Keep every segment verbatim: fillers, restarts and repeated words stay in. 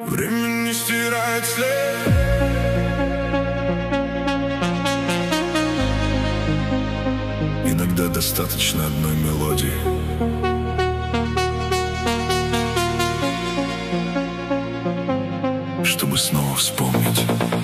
Время не стирает след. Иногда достаточно одной мелодии, чтобы снова вспомнить.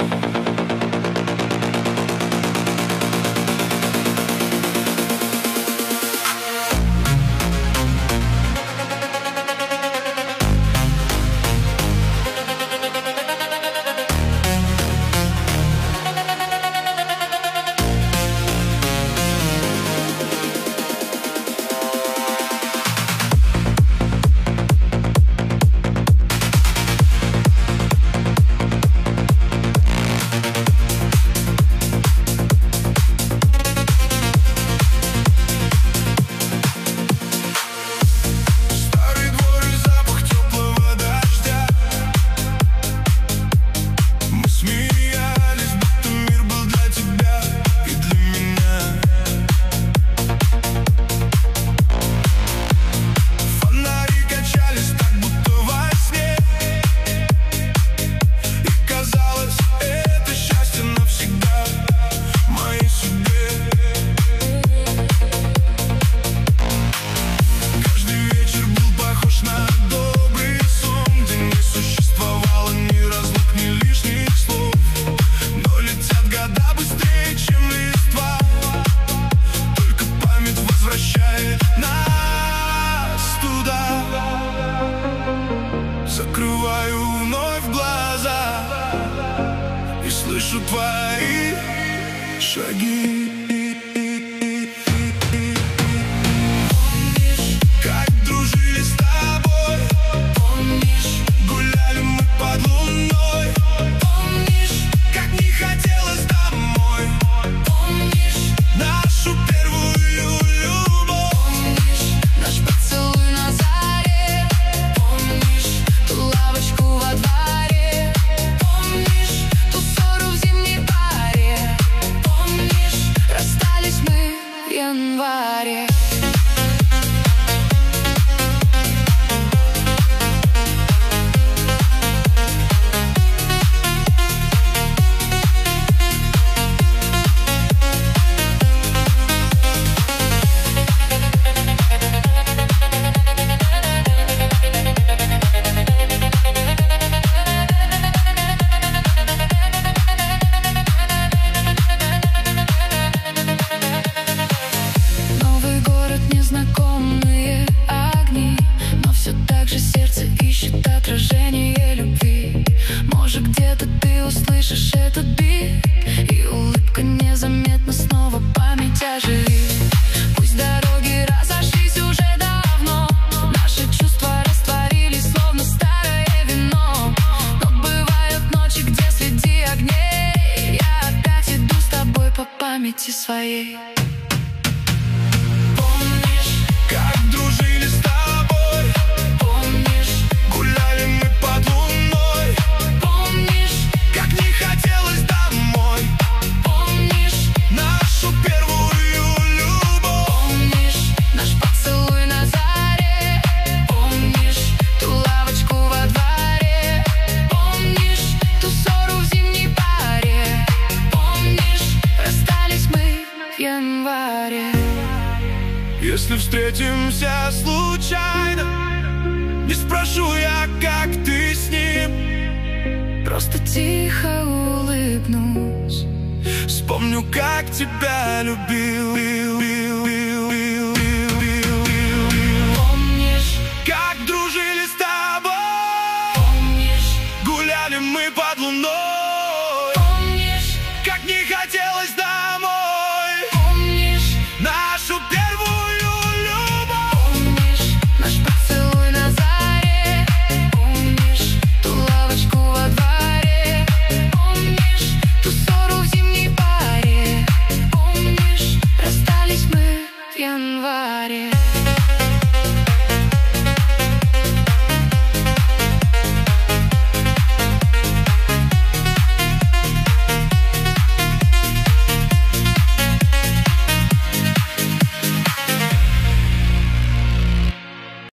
Закрываю вновь глаза и слышу твои шаги. Помнишь, как дружили с тобой? Помнишь, гуляли мы под луной? Помнишь, как не хотелось домой? Помнишь нашу первую любовь? Помнишь наш поцелуй на заре? Помнишь ту лавочку во дворе? Помнишь ту ссору в зимней паре? Помнишь, расстались мы в январе? Незнакомые огни, но все так же сердце ищет отражение любви. Может, где-то ты услышишь этот бит, и улыбка незаметно снова память оживит. Пусть дороги разошлись уже давно, наши чувства растворились, словно старое вино. Но бывают ночи, где среди огней я опять иду с тобой по памяти своей. Как дружили с тобой? Помнишь, гуляли мы под луной? Помнишь, как не хотелось домой? Помнишь нашу первую любовь? Помнишь наш поцелуй на заре? Помнишь ту лавочку во дворе? Помнишь ту ссору в зимней паре? Помнишь, расстались мы в январе? Если встретимся случайно, не спрошу я, как ты с ним, просто тихо улыбнусь, вспомню, как тебя любил.